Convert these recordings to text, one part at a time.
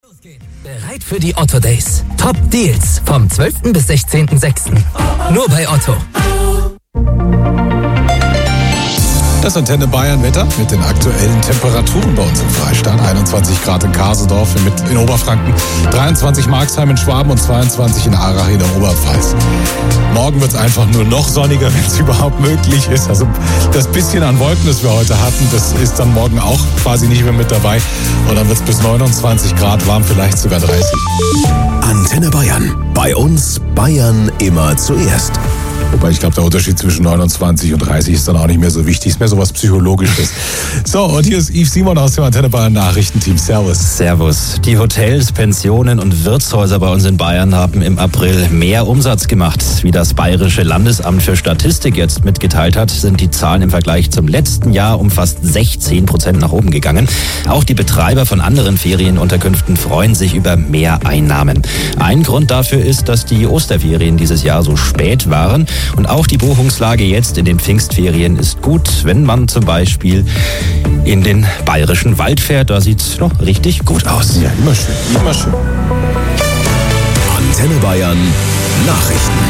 Bereit für die Otto Days. Top Deals vom 12. bis 16.06. Nur bei Otto. Das Antenne Bayern Wetter mit den aktuellen Temperaturen bei uns im Freistaat. 21 Grad in Karsendorf in Oberfranken, 23 Marxheim in Schwaben und 22 in Arach in der Oberpfalz. Morgen wird es einfach nur noch sonniger, wenn es überhaupt möglich ist. Also das bisschen an Wolken, das wir heute hatten, das ist dann morgen auch quasi nicht mehr mit dabei. Und dann wird es bis 29 Grad warm, vielleicht sogar 30. Antenne Bayern. Bei uns Bayern immer zuerst. Wobei ich glaube, der Unterschied zwischen 29 und 30 ist dann auch nicht mehr so wichtig. Ist mehr so was Psychologisches. So, und hier ist Yves Simon aus dem Antenne Bayern Nachrichtenteam. Servus. Servus. Die Hotels, Pensionen und Wirtshäuser bei uns in Bayern haben im April mehr Umsatz gemacht. Wie das Bayerische Landesamt für Statistik jetzt mitgeteilt hat, sind die Zahlen im Vergleich zum letzten Jahr um fast 16% nach oben gegangen. Auch die Betreiber von anderen Ferienunterkünften freuen sich über mehr Einnahmen. Ein Grund dafür ist, dass die Osterferien dieses Jahr so spät waren. Und auch die Buchungslage jetzt in den Pfingstferien ist gut, wenn man zum Beispiel in den Bayerischen Wald fährt. Da sieht es noch richtig gut aus. Ja, immer schön, immer schön. Antenne Bayern Nachrichten.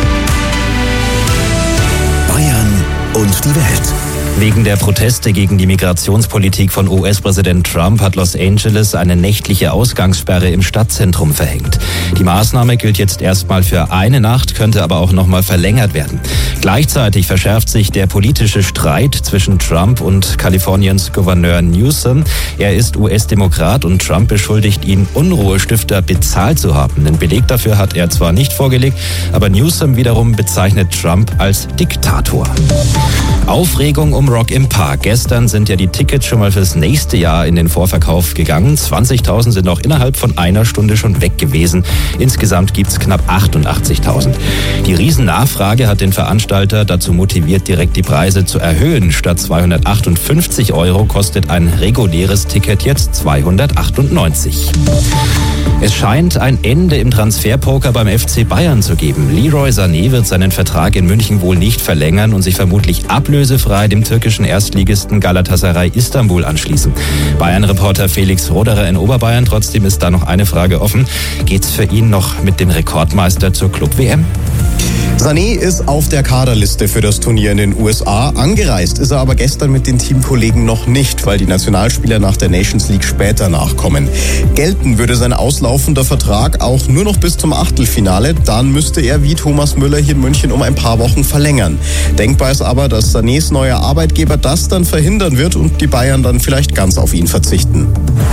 Bayern und die Welt. Wegen der Proteste gegen die Migrationspolitik von US-Präsident Trump hat Los Angeles eine nächtliche Ausgangssperre im Stadtzentrum verhängt. Die Maßnahme gilt jetzt erstmal für eine Nacht, könnte aber auch nochmal verlängert werden. Gleichzeitig verschärft sich der politische Streit zwischen Trump und Kaliforniens Gouverneur Newsom. Er ist US-Demokrat und Trump beschuldigt ihn, Unruhestifter bezahlt zu haben. Den Beleg dafür hat er zwar nicht vorgelegt, aber Newsom wiederum bezeichnet Trump als Diktator. Aufregung um Rock im Park. Gestern sind ja die Tickets schon mal fürs nächste Jahr in den Vorverkauf gegangen. 20.000 sind auch innerhalb von einer Stunde schon weg gewesen. Insgesamt gibt's knapp 88.000. Die Riesennachfrage hat den Veranstalter dazu motiviert, direkt die Preise zu erhöhen. Statt 258 € kostet ein reguläres Ticket jetzt 298. Es scheint ein Ende im Transferpoker beim FC Bayern zu geben. Leroy Sané wird seinen Vertrag in München wohl nicht verlängern und sich vermutlich ablösefrei dem türkischen Erstligisten Galatasaray Istanbul anschließen. Bayern-Reporter Felix Roderer in Oberbayern. Trotzdem ist da noch eine Frage offen. Geht's für ihn noch mit dem Rekordmeister zur Club-WM? Sané ist auf der Kaderliste für das Turnier in den USA. Angereist ist er aber gestern mit den Teamkollegen noch nicht, weil die Nationalspieler nach der Nations League später nachkommen. Gelten würde sein auslaufender Vertrag auch nur noch bis zum Achtelfinale. Dann müsste er wie Thomas Müller hier in München um ein paar Wochen verlängern. Denkbar ist aber, dass Sanés neuer Arbeitgeber das dann verhindern wird und die Bayern dann vielleicht ganz auf ihn verzichten.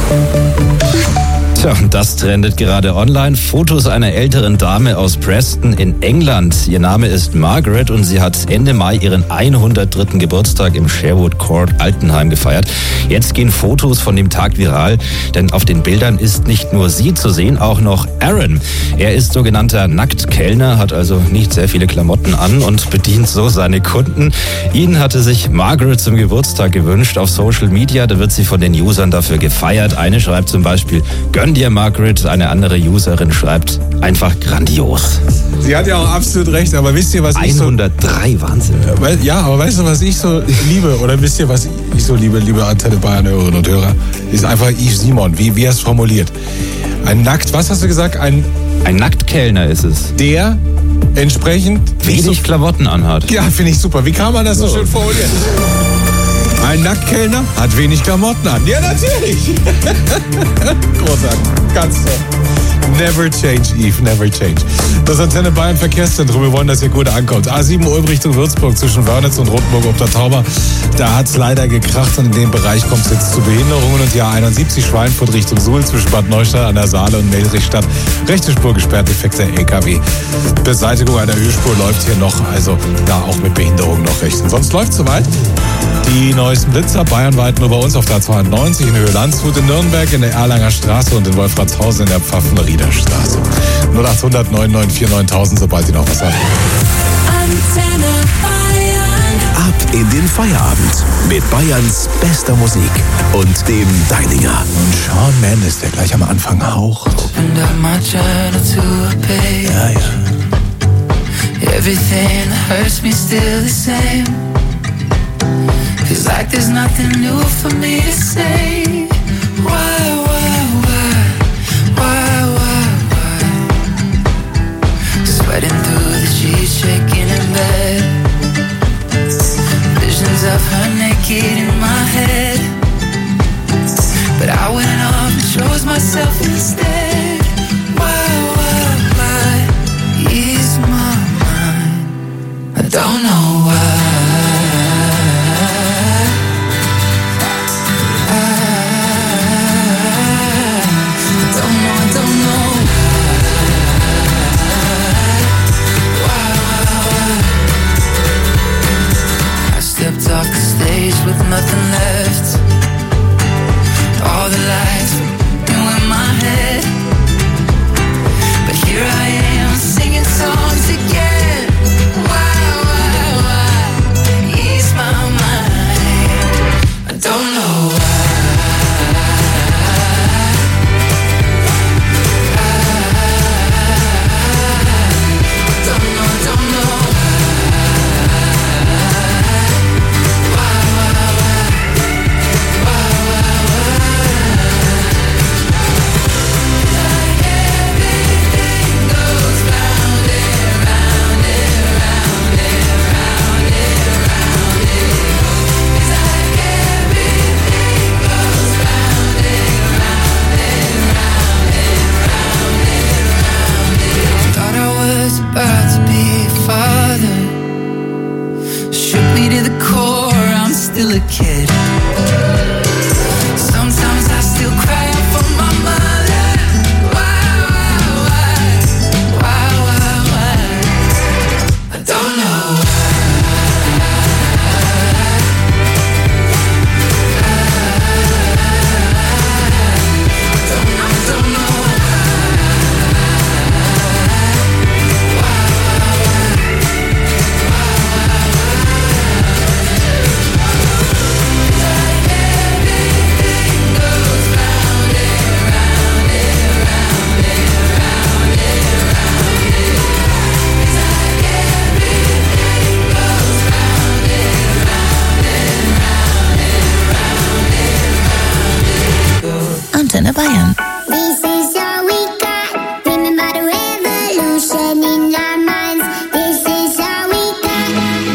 Tja, und das trendet gerade online. Fotos einer älteren Dame aus Preston in England. Ihr Name ist Margaret und sie hat Ende Mai ihren 103. Geburtstag im Sherwood Court Altenheim gefeiert. Jetzt gehen Fotos von dem Tag viral, denn auf den Bildern ist nicht nur sie zu sehen, auch noch Aaron. Er ist sogenannter Nacktkellner, hat also nicht sehr viele Klamotten an und bedient so seine Kunden. Ihn hatte sich Margaret zum Geburtstag gewünscht auf Social Media. Da wird sie von den Usern dafür gefeiert. Eine schreibt zum Beispiel, gönn dir Margaret, eine andere Userin schreibt, einfach grandios. Sie hat ja auch absolut recht, aber wisst ihr, was ich so... 103, Wahnsinn. Ja, aber weißt du, was ich so liebe? Oder wisst ihr, was ich so liebe Antenne Bayern-Hörerinnen und Hörer? Ist einfach Yves Simon, wie er es formuliert. Ein was hast du gesagt? Ein Nacktkellner ist es. Der entsprechend... wenig Klamotten anhat. Ja, finde ich super. Wie kann man das so schön formulieren? Ein Nacktkellner hat wenig Klamotten an. Ja, natürlich. Großartig. Ganz toll. Never change, Yves, never change. Das Antenne Bayern Verkehrszentrum, wir wollen, dass ihr gut ankommt. A7 Ulm Richtung Würzburg zwischen Wörnitz und Rothenburg ob der Tauber. Da hat es leider gekracht und in dem Bereich kommt es jetzt zu Behinderungen. Und die A71 Schweinfurt Richtung Suhl zwischen Bad Neustadt an der Saale und Meldrichstadt. Rechte Spur gesperrt, defekter LKW. Beseitigung einer Ölspur läuft hier noch, also da auch mit Behinderungen noch recht. Und sonst läuft es soweit. Die neuesten Blitzer bayernweit nur bei uns auf der 92 in Höhe Landshut, in Nürnberg in der Erlanger Straße und in Wolfratshausen in der Pfaffenrieder Straße. 0800 994 9000, sobald ihr noch was habt. Antenne Bayern. Ab in den Feierabend mit Bayerns bester Musik und dem Deininger. Und Shawn Mendes, der gleich am Anfang haucht. Ja, ja. Everything hurts me still the same. Feels like there's nothing new for me to say. Why myself instead. Why ease my mind? I don't know why. Off the stage with nothing left. All the lights were in my head, but here I am singing songs again. Why ease my mind? I don't know why. Don't know. About to be a father, shook me to the core, I'm still a kid. Sometimes I still cry out for my mother. Why? I don't know. I don't know. Antenne Bayern. This is all we got. Remember the revolution in our minds. This is all we got.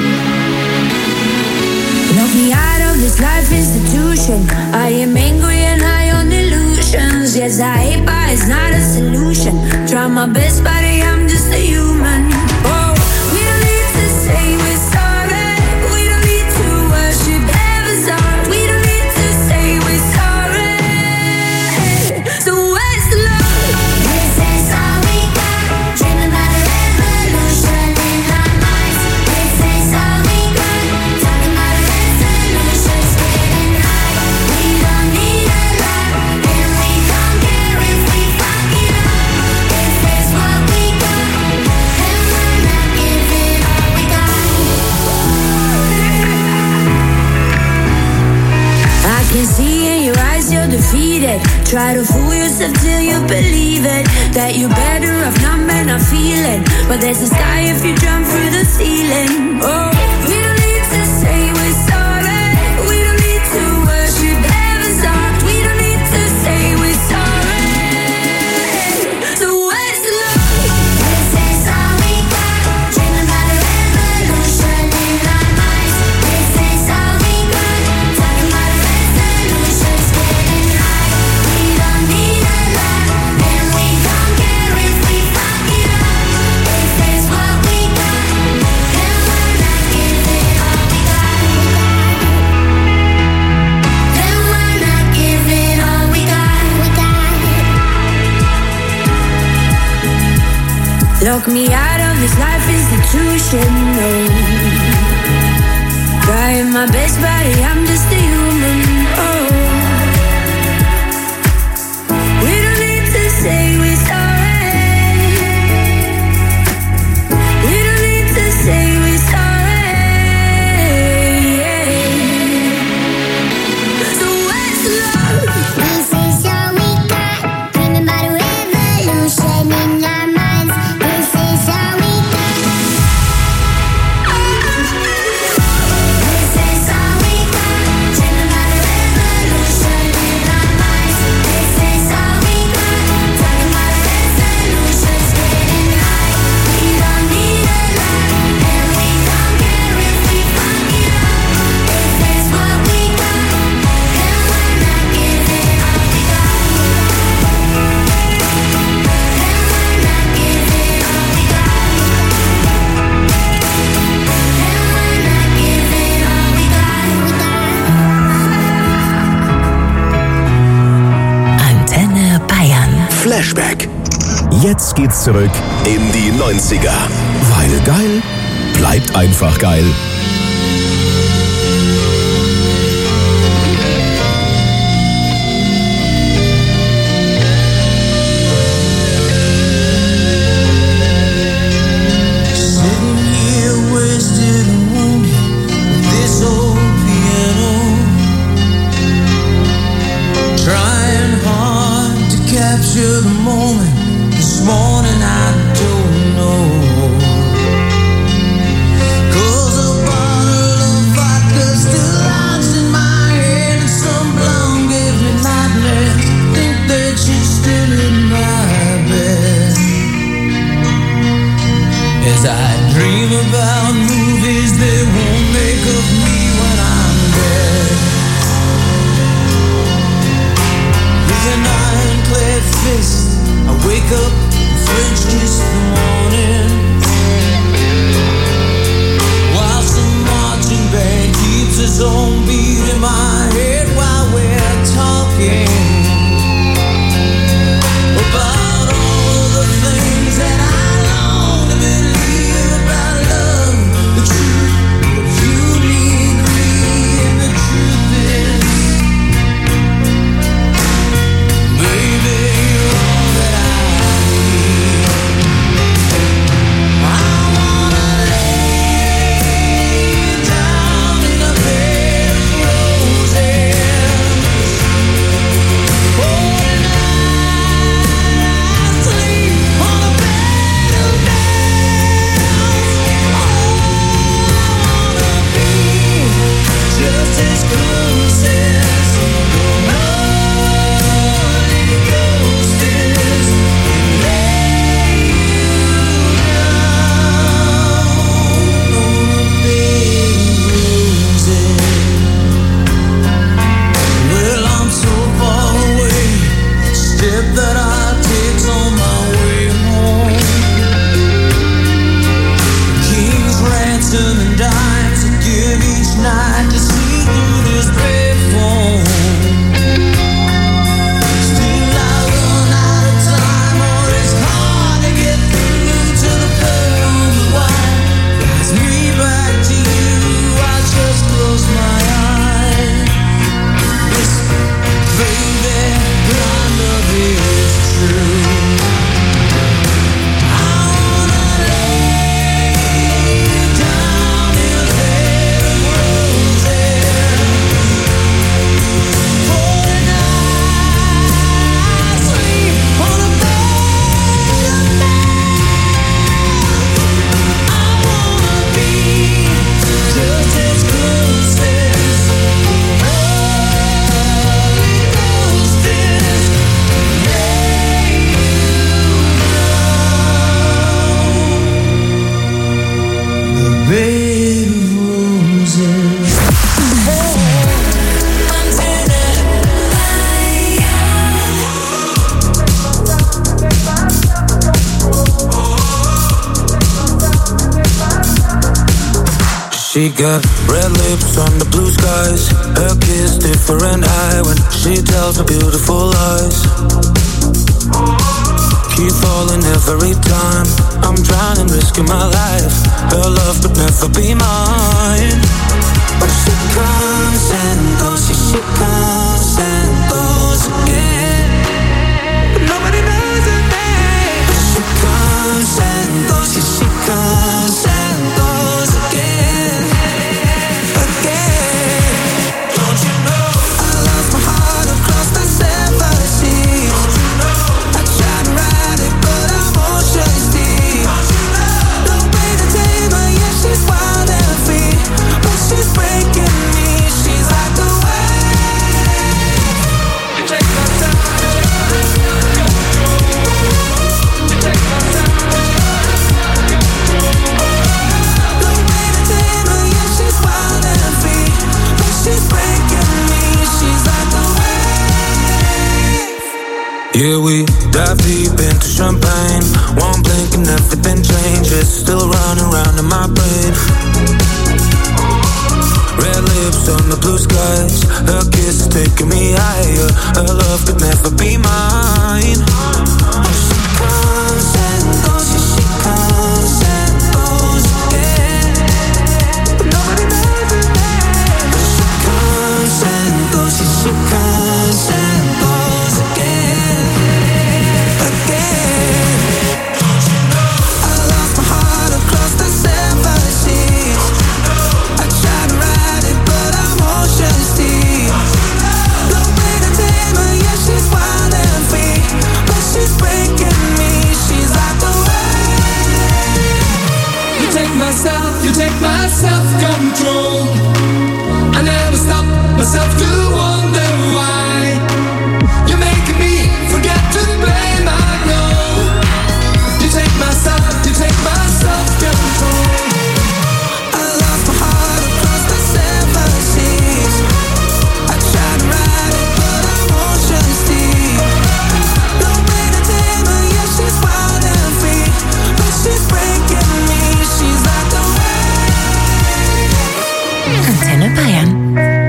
Lock me out of this life institution. I am angry and high on illusions. Yes, I hate, but it's not a solution. Try my best, but I'm just a human. Oh, we don't need to say we're sorry. We don't need to worship heaven's art. We don't need to say we're sorry. So where's the love? This is all we got. Dreaming about a revolution in our minds. This is all we got. Talking about a resolution, getting high. We don't need a lot, and we don't care if we fuck it up. This is what we got, and we're not giving all we got. I can see in your eyes you're defeated. Try to fool yourself till you believe it. That you're better off not men are feeling. But there's a sky if you jump through the ceiling. Oh, we don't need to say we're sorry. We don't need to worship heaven's art. We don't need to say we're sorry. So where's the love? This is all we got. Dreaming about a revolution in our minds. This is all we got. Talking about a resolution, getting high. We don't need a lot, and we don't care if we fuck it up. This is what we got, and we're not giving all we got. And we're not giving all we got. Lock me out of this life institution, no. Trying my best, buddy, I'm just a human, oh. We don't need to say we're sorry. We don't need to say we're sorry. So where's the love? This is all we got. Dreaming about a revolution in our minds. This is all we got. This is all we got. Dreaming about a Flashback. Jetzt geht's zurück in die 90er. Weil geil bleibt einfach geil. Capture the moment. This morning I don't know. 'Cause a bottle of vodka still lies in my head, and some blonde gives me nightmares. Think that she's still in my bed. As I dream about movies that won't make of me when I'm dead. With an ironclad fist, I wake up and French kiss the morning, while some marching band keeps its own beat in my head while we're talking about all of the things that I long to believe about love, the truth, you need me, and the truth is, baby, you're all that I need. I wanna lay you down in the bed of roses. Oh, tonight I sleep on a bed of nails. Oh, I wanna be just as close as the Holy Ghost is, and lay you down on a bed of roses. Well, I'm so far away. Step that I take's on my way home. King's ransom and dimes I give each night to see through this bed phone. Still I run out of time, or it's hard to get through to the pearl on the wine. Guides me back to you, I just close my eyes. Listen, baby, my love is true. I wanna lay you down in a bed of roses. For tonight I sleep on a bed of nails. I wanna be just as close as the Holy Ghost is, lay you down the bed of roses. She got red lips on the blue skies. Her kiss different high when she tells her beautiful lies. Keep falling every time. I'm drowning, risking my life. Her love could never be mine. But she comes and goes, she comes and goes again. But nobody knows her name. But she comes and goes, she comes and goes again. Again. Don't you know I lost my heart across the seven seas? Don't you know I tried to ride it, but I'm ocean deep. Don't you know no way to tame her, yeah, she's wild and free. But she's breaking me, she's like a wave. You take my time. You take my time. No way to tame her, yeah, she's wild and free. But she's breaking me, she's like a wave. Yeah, we dive deep into champagne. One blink and everything changes. Still running around in my brain. Red lips on the blue skies. Her kiss is taking me higher. Her love could never be mine. myself to wonder why you're making me forget to blame. I know you take my side, you take my self-control. I lost my heart across the 7 seas. I tried to ride it, but emotions deep. No way to tame her, yeah, she's wild and free, but she's breaking me. She's like the Antenne Bayern.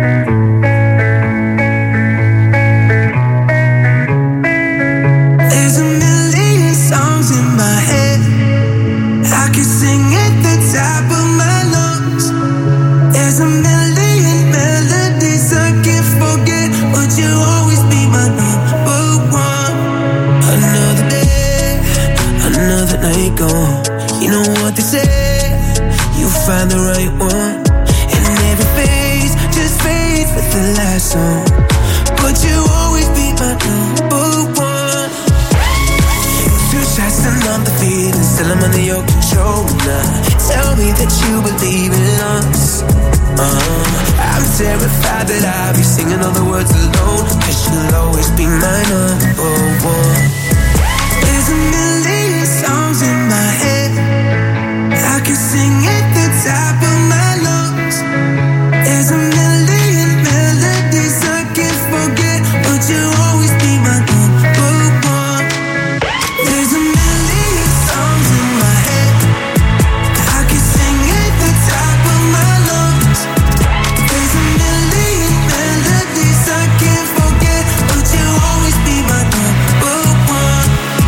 There's a million songs in my head. I can sing at the top of my lungs. There's a million melodies I can't forget, but you'll always be my number one. Another day, another night gone. You know what they say, you find the right one. And every phase just fades with the last song, but you'll always be my number one. Two shots and I'm the feeling, still I'm under your control now. Tell me that you believe in us. I'm terrified that I'll be singing all the words alone, 'cause you'll always be my number one. There's a million songs in my head. I can sing at the top of my lungs. There's a million melodies I can't forget, but you'll always be my number one. There's a million songs in my head. I can sing at the top of my lungs. There's a million melodies I can't forget, but you'll always be my number one.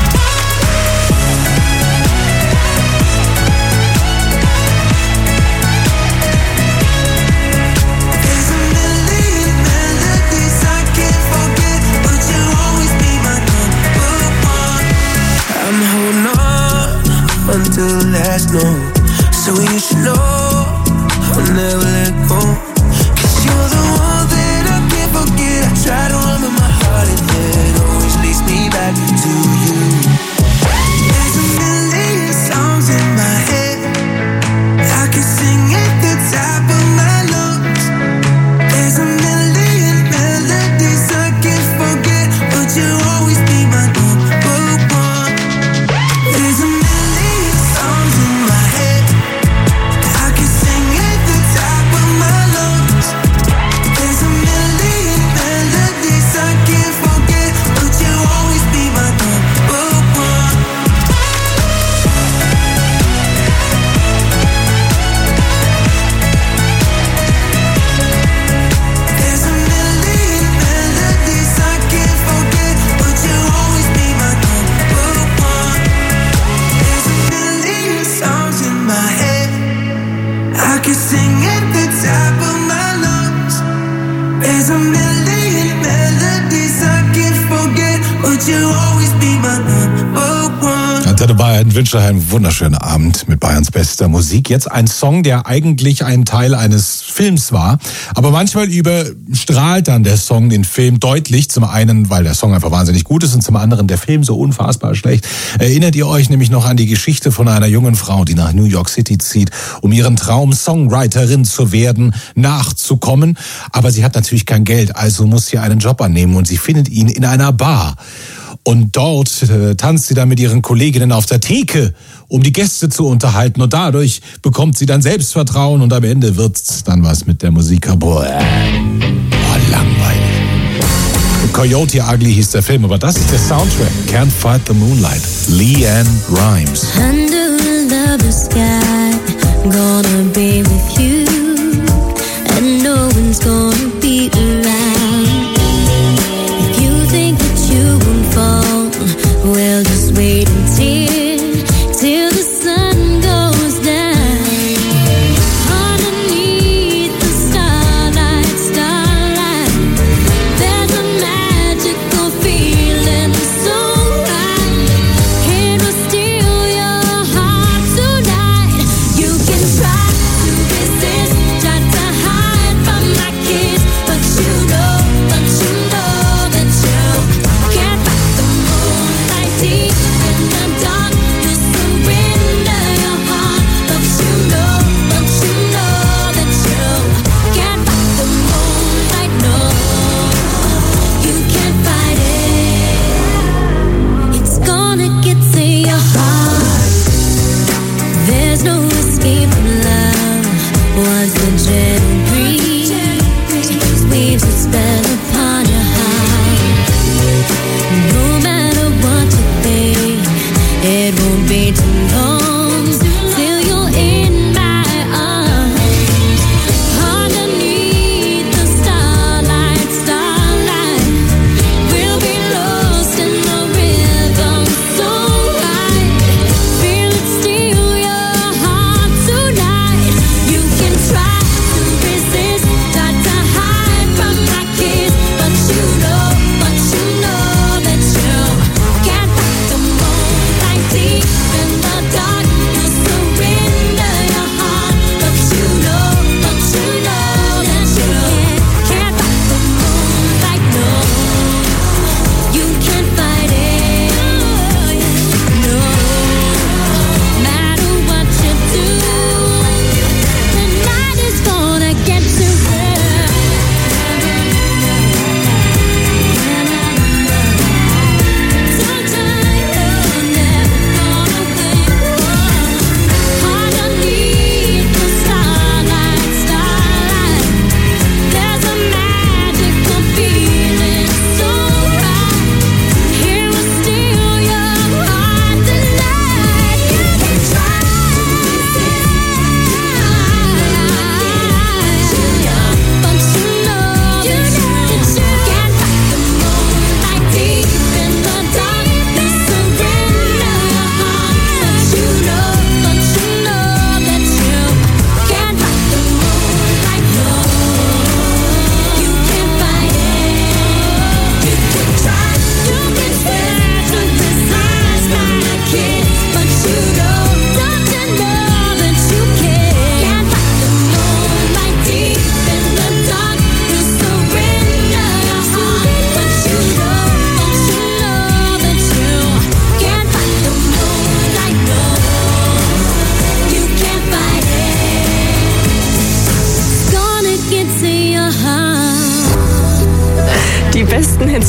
There's a million melodies I can't forget, but you'll always be my number one. I'm holding on until the last note, so you should know I'll never let go. 'Cause you're the one that I can't forget. I try to run with my heart and it always leads me back to you. There's a million songs in my head. I can sing at the top of my lungs. There's a million melodies I can't forget, but you'll always be my number one. There's a million songs in my head. I can sing at the top of my lungs. There's a million melodies I can't forget, but you'll always be my number one. There's a million melodies I can't forget, but you'll always be my number one. There's a million songs in my head. I can sing at the top of my lungs. There's a million melodies I can't forget, but you'll always be my number one. Antenne Bayern wünscht euch einen wunderschönen Abend mit Bayerns bester Musik. Jetzt ein Song, der eigentlich ein Teil eines Films war, aber manchmal überstrahlt dann der Song den Film deutlich. Zum einen, weil der Song einfach wahnsinnig gut ist und zum anderen der Film so unfassbar schlecht. Erinnert ihr euch nämlich noch an die Geschichte von einer jungen Frau, die nach New York City zieht, um ihren Traum Songwriterin zu werden, nachzukommen. Aber sie hat natürlich kein Geld, also muss sie einen Job annehmen und sie findet ihn in einer Bar. Und dort tanzt sie dann mit ihren Kolleginnen auf der Theke, um die Gäste zu unterhalten. Und dadurch bekommt sie dann Selbstvertrauen und am Ende wird's dann was mit der Musik. Boah, langweilig. Coyote Ugly hieß der Film, aber das ist der Soundtrack. Can't Fight the Moonlight. LeAnn Rimes. Under a lover's sky, gonna be with you, and no one's gonna be around. If you think that you won't fall, well, just wait till the sun goes down. Underneath the starlight, there's a magical feeling so right. It will steal your heart tonight. You can try to resist, try to hide from my kiss, but you know that you can't fight the moonlight deep in the dark.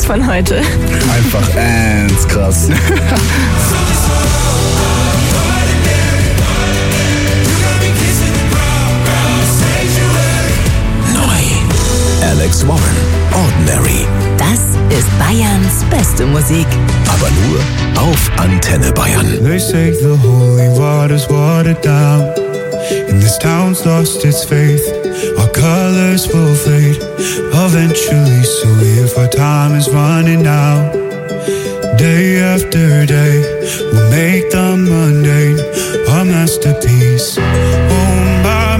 von heute. Einfach ernst krass. Alex Warren, Ordinary. Das ist Bayerns beste Musik. Aber nur auf Antenne Bayern. They say the holy water's watered down, and this town's lost its faith. Our colors will fade eventually, so if our time is running out, day after day, we'll make the mundane our masterpiece. Oh my,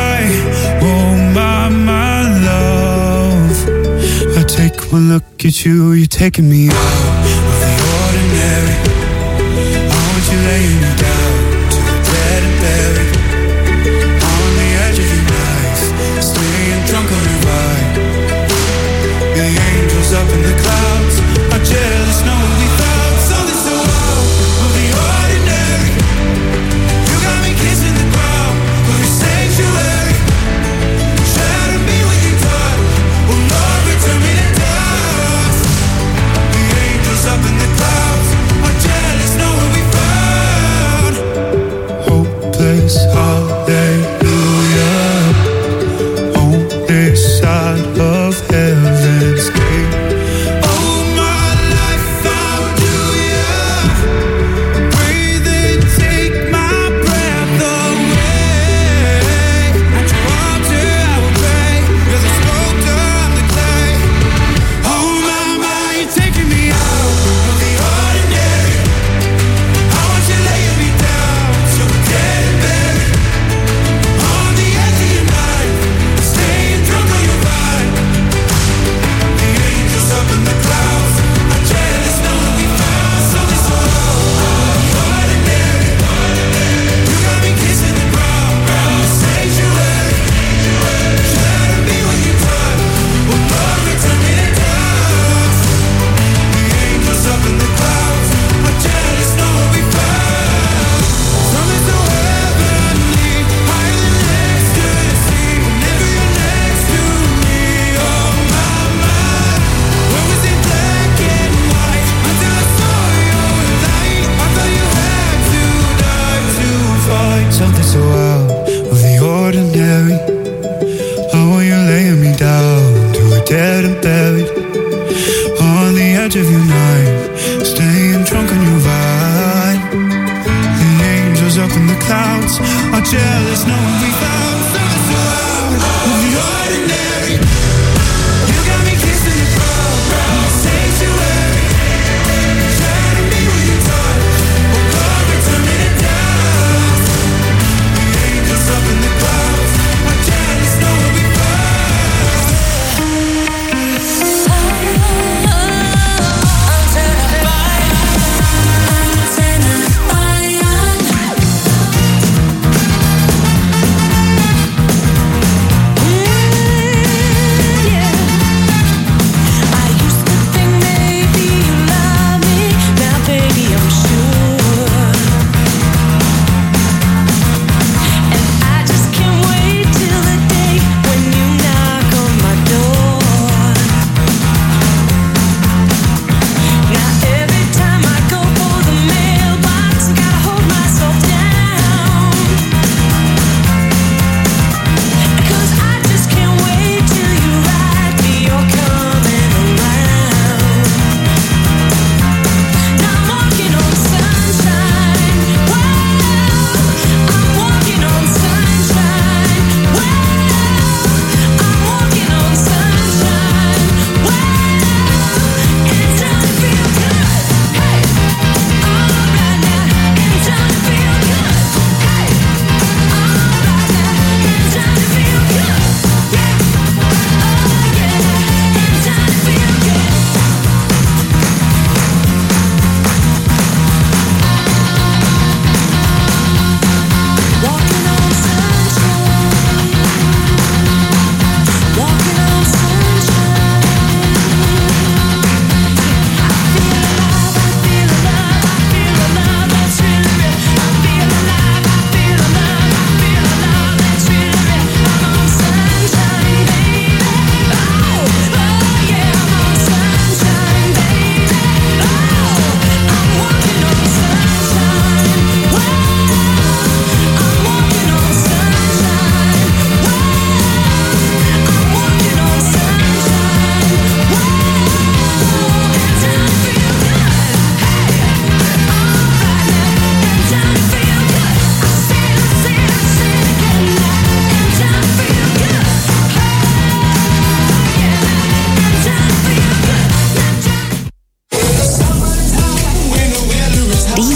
love. I take one look at you, you're taking me out of the ordinary. I want you laying me down to the dead and buried, on the edge of your knife, staying drunk on your ride. The angels up in the clouds are jealous, knowing we found something so out of the ordinary. You got me kissing the ground of your sanctuary. Shadow me when you touch, oh Lord, return me to dust. The angels up in the clouds are jealous, knowing we found hopeless hallelujah on this side of heaven's gate. Oh, my life found you, yeah. Breathe in, take my breath away. At your altar I will pray. You're the sculptor, I'm the clay. Oh, my, you're taking me out of the ordinary. I want you laying me down so dead and buried, on the edge of your knife, staying drunk on your ride. The angels up in the clouds are jealous, knowing we found something so ordinary. You got me kissing the ground, sanctuary. Shadow me when you touch, oh Lord, return me to dust. The angels up in the clouds are jealous, knowing we found something so heavenly, higher than ecstasy. Whenever you're next to me, oh my, where was it black and white until I saw your light? I thought you had to die to find something so out of the ordinary. How are you laying me down to a dead and buried, on the edge of your knife, staying drunk on your ride. The angels up in the clouds are jealous, knowing we found something so out of the ordinary. You got me kissing the ground, sanctuary. Shadow me when you touch, oh Lord, return me to dust. The angels up in the clouds are jealous, knowing we found. Antenne Bayern.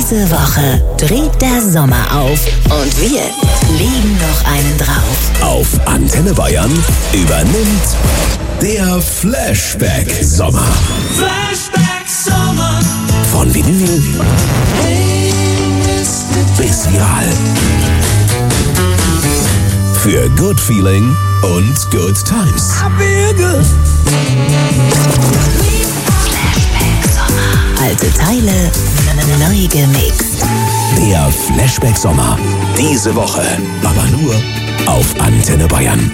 Diese Woche dreht der Sommer auf und wir legen noch einen drauf. Auf Antenne Bayern übernimmt der Flashback-Sommer. Flashback-Sommer. Von Vinyl bis viral. Für Good Feeling und Good Times. Alte Teile, neu gemixt. Der Flashback-Sommer. Diese Woche. Aber nur auf Antenne Bayern.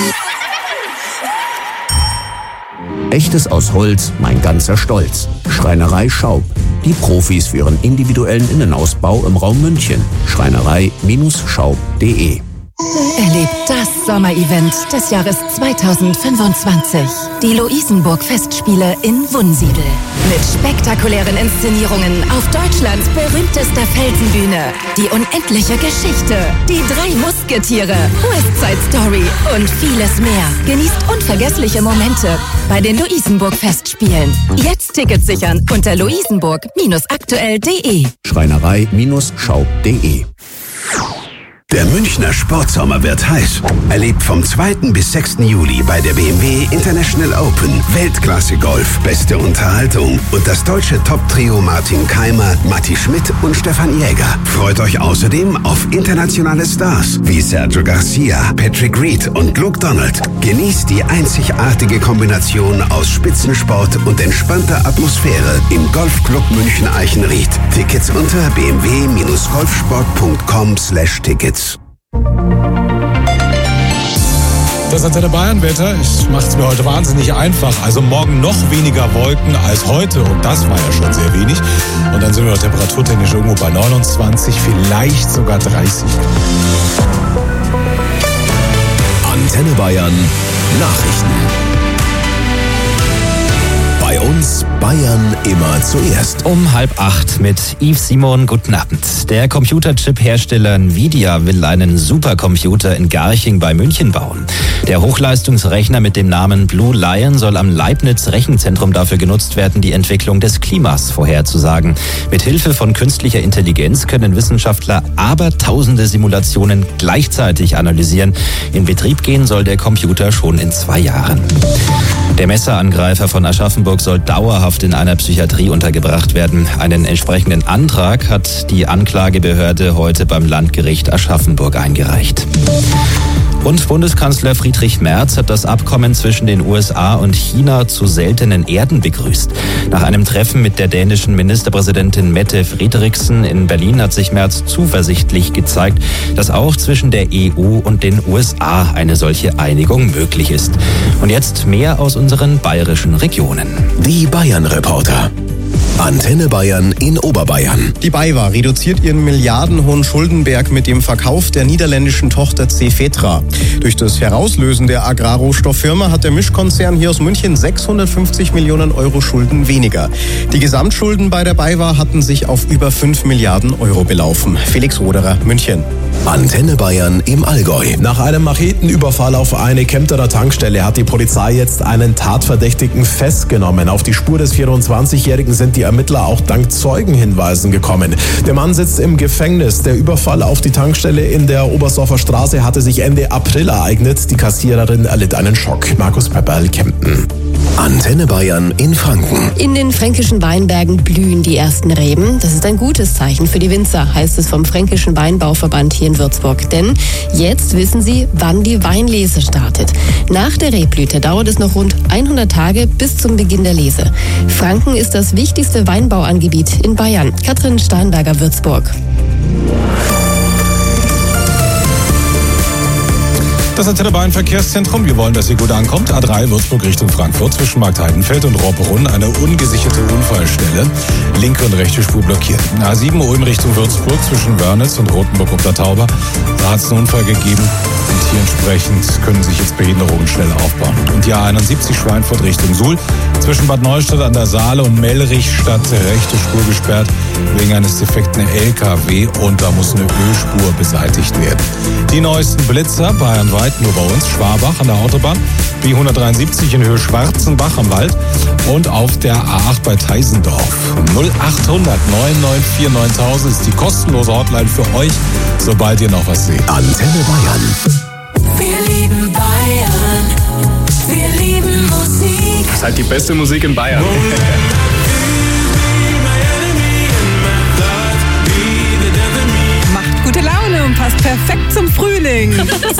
Echtes aus Holz, mein ganzer Stolz. Schreinerei Schaub. Die Profis für ihren individuellen Innenausbau im Raum München. Schreinerei-schaub.de. Erlebt das Sommerevent des Jahres 2025. Die Luisenburg-Festspiele in Wunsiedel. Mit spektakulären Inszenierungen auf Deutschlands berühmtester Felsenbühne. Die unendliche Geschichte. Die 3 Musketiere. West Side Story und vieles mehr. Genießt unvergessliche Momente bei den Luisenburg-Festspielen. Jetzt Tickets sichern unter luisenburg-aktuell.de. Schreinerei-schaub.de. Der Münchner Sportsommer wird heiß. Erlebt vom 2. bis 6. Juli bei der BMW International Open Weltklasse Golf, beste Unterhaltung und das deutsche Top-Trio Martin Keimer, Matti Schmidt und Stefan Jäger. Freut euch außerdem auf internationale Stars wie Sergio Garcia, Patrick Reed und Luke Donald. Genießt die einzigartige Kombination aus Spitzensport und entspannter Atmosphäre im Golfclub München Eichenried. Tickets unter bmw-golfsport.com/Tickets. Das Antenne Bayern-Wetter macht es mir heute wahnsinnig einfach. Also morgen noch weniger Wolken als heute und das war ja schon sehr wenig. Und dann sind wir temperaturtechnisch irgendwo bei 29, vielleicht sogar 30 Grad. Antenne Bayern Nachrichten. Bei uns Bayern immer zuerst. Um 7:30 mit Yves Simon, guten Abend. Der Computerchip-Hersteller Nvidia will einen Supercomputer in Garching bei München bauen. Der Hochleistungsrechner mit dem Namen Blue Lion soll am Leibniz-Rechenzentrum dafür genutzt werden, die Entwicklung des Klimas vorherzusagen. Mit Hilfe von künstlicher Intelligenz können Wissenschaftler abertausende Simulationen gleichzeitig analysieren. In Betrieb gehen soll der Computer schon in 2 Jahren. Der Messerangreifer von Aschaffenburg soll dauerhaft in einer Psychiatrie untergebracht werden. Einen entsprechenden Antrag hat die Anklagebehörde heute beim Landgericht Aschaffenburg eingereicht. Und Bundeskanzler Friedrich Merz hat das Abkommen zwischen den USA und China zu seltenen Erden begrüßt. Nach einem Treffen mit der dänischen Ministerpräsidentin Mette Frederiksen in Berlin hat sich Merz zuversichtlich gezeigt, dass auch zwischen der EU und den USA eine solche Einigung möglich ist. Und jetzt mehr aus unseren bayerischen Regionen. Die Bayern-Reporter. Antenne Bayern in Oberbayern. Die BayWa reduziert ihren milliardenhohen Schuldenberg mit dem Verkauf der niederländischen Tochter Cefetra. Durch das Herauslösen der Agrarrohstofffirma hat der Mischkonzern hier aus München 650 Millionen Euro Schulden weniger. Die Gesamtschulden bei der BayWa hatten sich auf über 5 Milliarden Euro belaufen. Felix Roderer, München. Antenne Bayern im Allgäu. Nach einem Machetenüberfall auf eine Kemptener Tankstelle hat die Polizei jetzt einen Tatverdächtigen festgenommen. Auf die Spur des 24-Jährigen sind die Ermittler auch dank Zeugenhinweisen gekommen. Der Mann sitzt im Gefängnis. Der Überfall auf die Tankstelle in der Oberstdorfer Straße hatte sich Ende April ereignet. Die Kassiererin erlitt einen Schock. Markus Pepperl, Kempten. Antenne Bayern in Franken. In den fränkischen Weinbergen blühen die ersten Reben. Das ist ein gutes Zeichen für die Winzer, heißt es vom Fränkischen Weinbauverband hier in Würzburg. Denn jetzt wissen sie, wann die Weinlese startet. Nach der Rebblüte dauert es noch rund 100 Tage bis zum Beginn der Lese. Franken ist das wichtigste Weinbauangebiet in Bayern. Katrin Steinberger, Würzburg. Das Antenne Bayern Verkehrszentrum. Wir wollen, dass ihr gut ankommt. A3 Würzburg Richtung Frankfurt zwischen Markt Heidenfeld und Rohrbrunn. Eine ungesicherte Unfallstelle. Linke und rechte Spur blockiert. A7 Ulm Richtung Würzburg zwischen Wörnitz und Rothenburg unter Tauber. Da hat es einen Unfall gegeben. Und hier entsprechend können sich jetzt Behinderungen schnell aufbauen. Und die A71 Schweinfurt Richtung Suhl. Zwischen Bad Neustadt an der Saale und Mellrichstadt rechte Spur gesperrt wegen eines defekten LKW. Und da muss eine Ölspur beseitigt werden. Die neuesten Blitzer bayernweit Zeit nur bei uns. Schwabach an der Autobahn, B173 in Höhe Schwarzenbach am Wald und auf der A8 bei Teisendorf. 0800 994 9000 ist die kostenlose Hotline für euch, sobald ihr noch was seht. Antenne Bayern. Wir lieben Bayern, wir lieben Musik. Das ist halt die beste Musik in Bayern. Macht gute Laune und passt perfekt zum Frühling.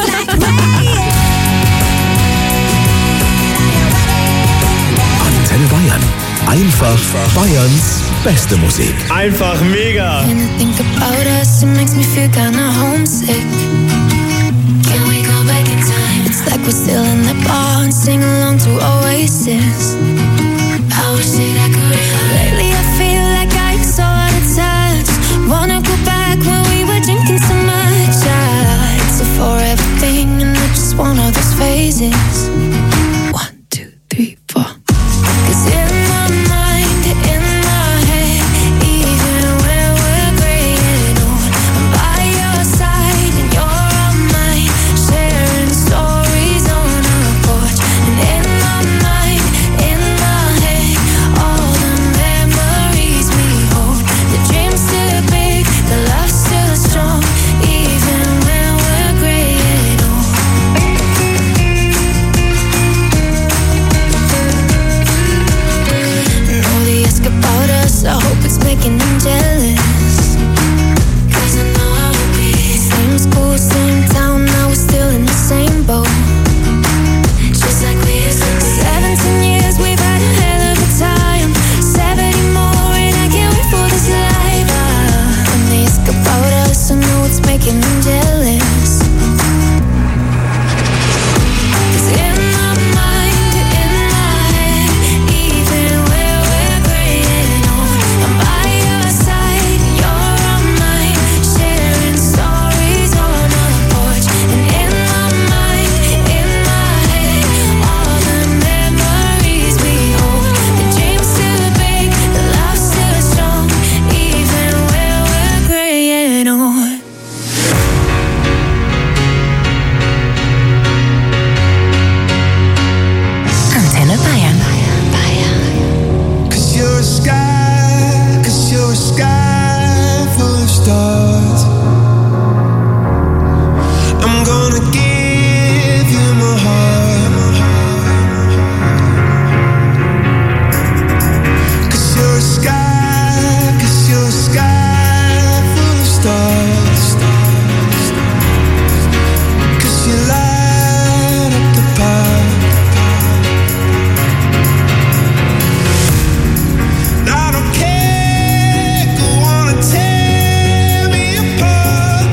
Antenne Bayern. Einfach Bayerns beste Musik. Einfach mega. When I think about us, it makes me feel kinda homesick. Can we go back in time? It's like we're still in the bar and sing along to Oasis. I wish that I could. Lately I feel like I'm so out of touch. Wanna go back when we were drinking so much. It's a forever thing and I just want all those phases. 1, 2, 3, 4. 'Cause in my mind, in my head, even when we're graying old, I'm by your side and you're on mine, sharing stories on our porch. And in my mind, in my head, all the memories we hold. The dream's still big, the love's still strong, even when we're graying old. And all they ask about us, I hope it's making them jealous. 'Cause I know how it be. Same school, same town, now we're still in the same boat. Just like we used to be. 17 years, we've had a hell of a time. 70 more, and I can't wait for this life. And they ask about us, I know it's making them jealous. 'Cause in my mind, in my head, even when we're graying old, I'm by your side, you're on mine, sharing stories on our porch. And in my mind, in my head, all the memories we hold. The dream's still big, the love's still strong, even when we're graying old. Antenne Bayern. 'Cause you're a sky full of stars. I'm gonna give you my heart. 'Cause you're a sky full of stars. 'Cause you light up the path. I don't care, go on and tear me apart.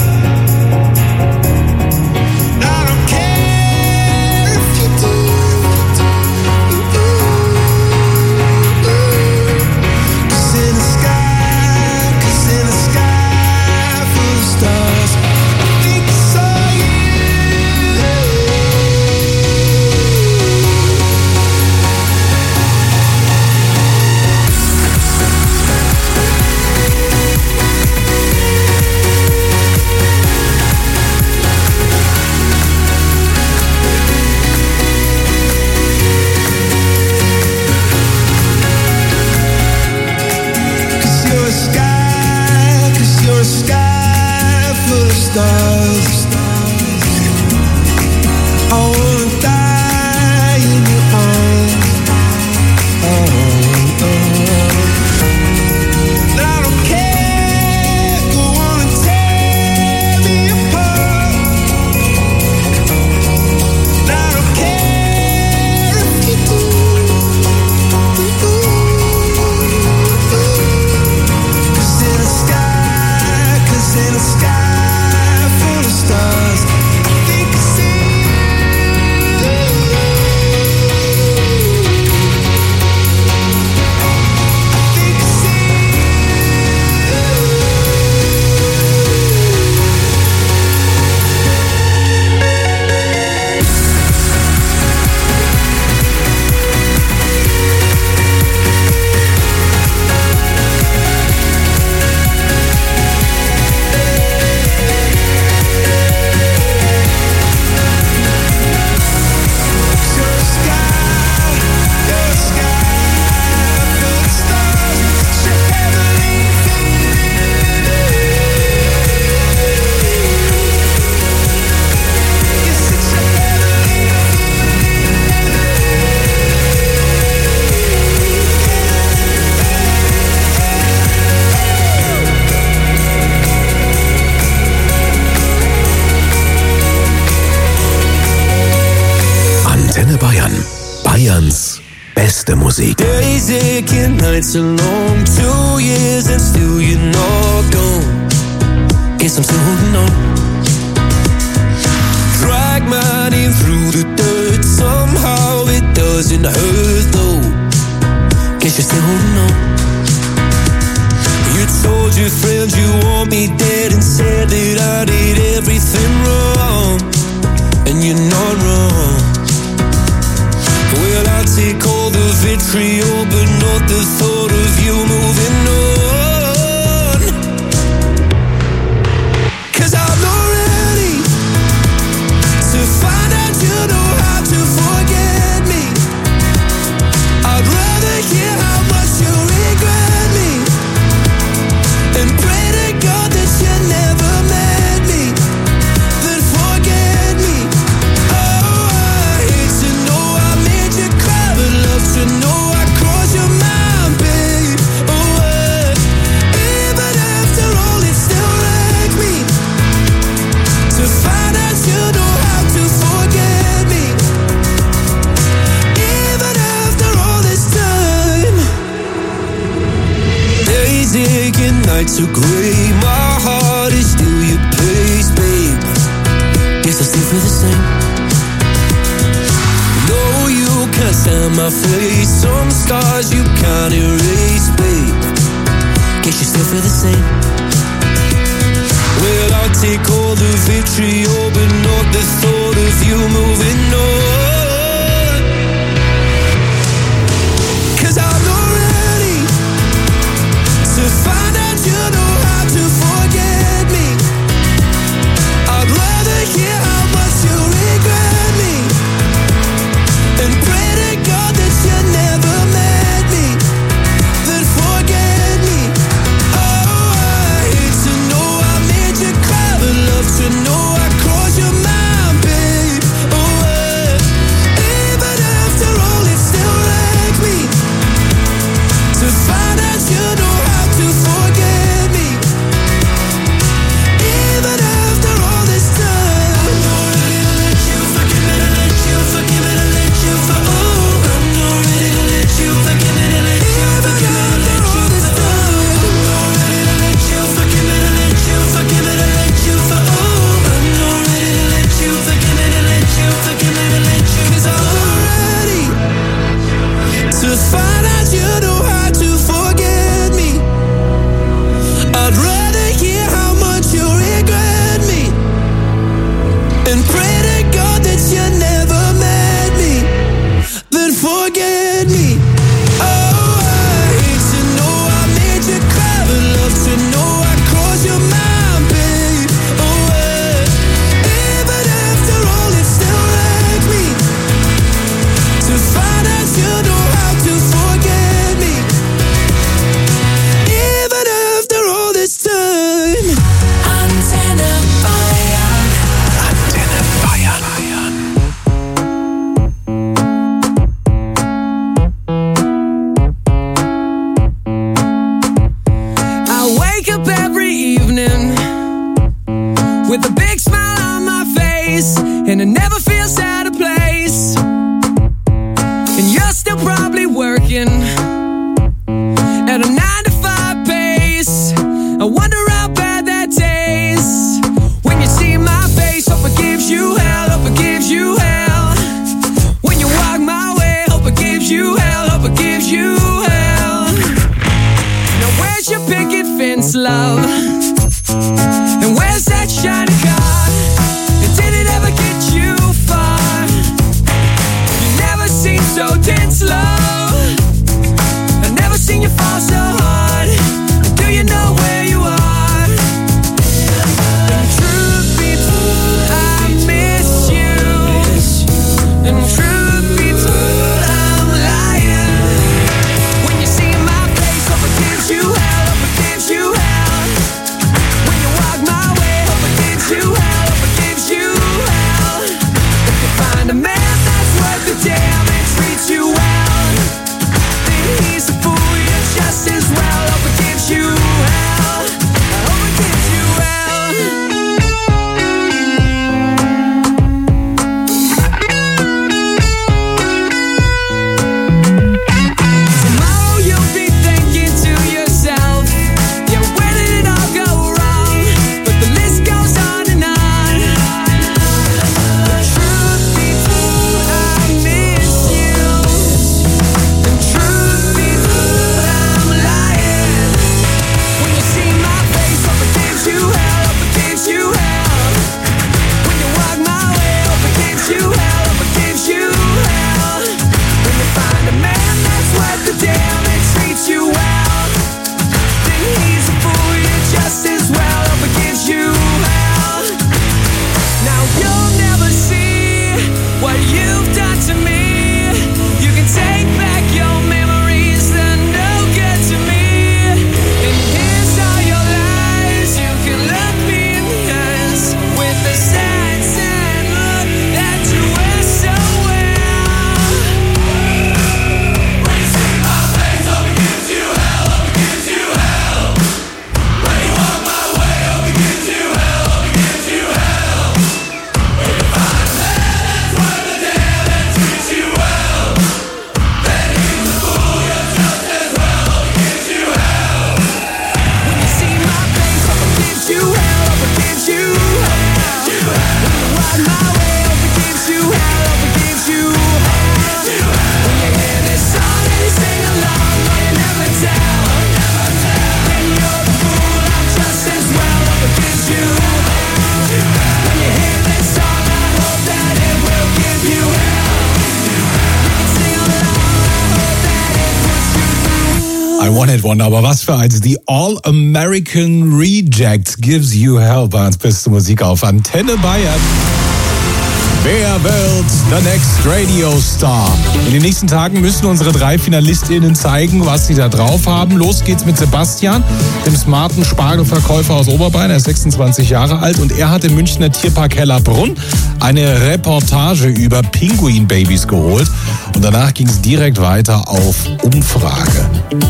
I don't care if you do. 'Cause in the sky full of stars, I think I saw you. Cause you're a sky full of stars. I wanna die in your arms. I don't care, go on and tear me apart. I don't care if you do. 'Cause in the sky full of stars, I think I see you. beste Musik. Days aching, nights are long, 2 years and still you're not gone. Guess I'm still holding on. Drag my name through the dirt, somehow it doesn't hurt though. Guess you're still holding on. You told your friends you want me dead and said that I did everything wrong. And you're not wrong. Well, I'll take all the vitriol, but not the thought of you moving on. 'Cause I'm not ready to find out you know how to forget me. I'd rather hear how much you regret me and pray to God that you never met me, then forget me. Oh, I hate to know I made you cry, but love to know I crossed your mind, babe. Oh, even after all, it still wrecked me to find out you know how to forget me. Even after all this time, days aching, nights are gray. My heart is still your place, babe. Guess I still feel the same. No, you can't stand my face. Some scars you can't erase, babe. Guess you still feel the same. Well, I'll take all the vitriol, but not the thought of you moving on. 'Cause I'm not ready to find out you know how to forget me. I'd rather hear how much you regret me and pray to God that you never met me, then forget me. Oh, I hate to know I made you cry, but love to know I crossed your mind, babe. Oh, even after all, it still wrecked me to find out you know how to forget me. Even after all this time, I'm not ready to let you forgive me, to let you forgive me, to let you oh, I'm not ready to let you forgive me, to let you forgive me, to let you I'm not ready to let you forgive me, to let you forgive me, to let you oh, I'm not ready to let you forgive me, to let you forgive me, to let you 'cause I'm not ready to find out you know how to forget me. I'd rather hear how much you regret me and pray to God that you never met me, then forget me. Oh, I hate to know I made you cry, but love to know I crossed your mind, babe. Oh, even after all, it still wrecked me to find out you know how to forget me. Even after all this time. Antenne Bayern. Antenne Bayern. I wake up every evening with a big smile on my face, and it never feels out of place. And you're still probably working at a 9-to-5 pace. I wonder how bad that tastes when you see my face. Hope it gives you hell, hope it gives you hell. When you walk my way, hope it gives you hell, hope it gives you hell. Now where's your picket fence, love? And where's that shiny car? And did it ever get you far? You never seem so tense, love. I've never seen you fall so hard. Do you know where you are? And truth be told, I miss you. And truth be told, I'm lying. When you see my face, hope it gives you hell, hope it gives you hell. When you One-Hit-Wonder, aber was für eins. The All-American Rejects Gives You Hell bei uns beste Musik auf Antenne Bayern. Wer wird the next Radio Star? In den nächsten Tagen müssen unsere 3 FinalistInnen zeigen, was sie da drauf haben. Los geht's mit Sebastian, dem smarten Spargelverkäufer aus Oberbayern. Er ist 26 Jahre alt und er hat im Münchner Tierpark Hellerbrunn eine Reportage über Pinguinbabys geholt. Und danach ging es direkt weiter auf Umfrage.